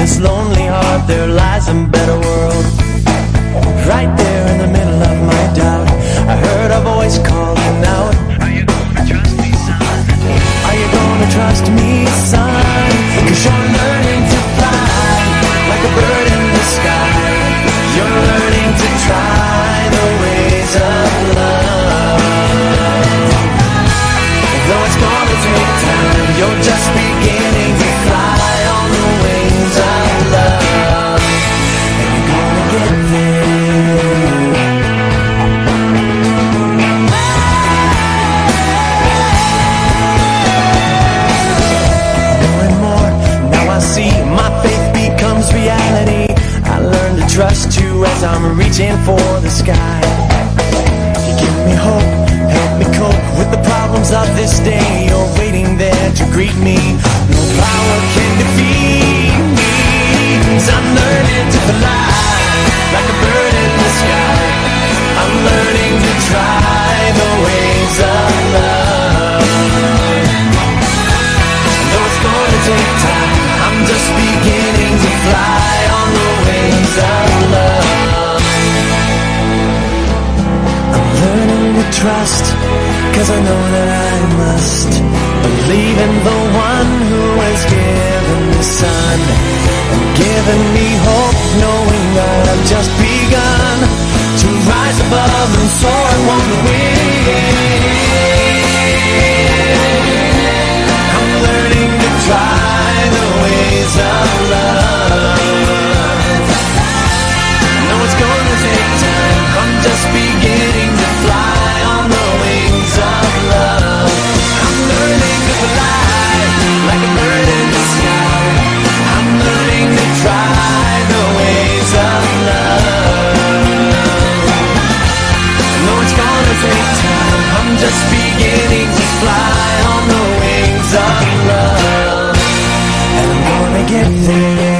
this lonely heart there lies a better world. Right there in the middle of my doubt, I heard a voice calling out, are you gonna trust me, son? Are you gonna trust me, son? 'Cause you're learning to fly like a bird in the sky. You're learning to try the ways of love. Though it's gonna take time, you're just beginning to fly on the wings of love. And you're gonna get there. More and more, now I see my faith becomes reality. I learn to trust you as I'm reaching for the sky. You give me hope, help me cope with the problems of this day. You're waiting there to greet me. No power can defeat me. 'Cause I'm learning to fly like a bird in the sky. I'm learning to try the ways of love. Though it's gonna take time, I'm just beginning to fly on the wings of love. I'm learning to trust, 'cause I know that I must believe in the one who has given the sun and given me hope, knowing that I've just begun to rise above and soar and want the wind. I'm learning to try the ways of love. I know it's gonna take time, I'm just beginning to fly on the wings of love. I'm learning to fly like a bird in the sky. I'm learning to try the ways of love. I know it's gonna take time, I'm just beginning to fly on the wings of love. And I'm gonna get there.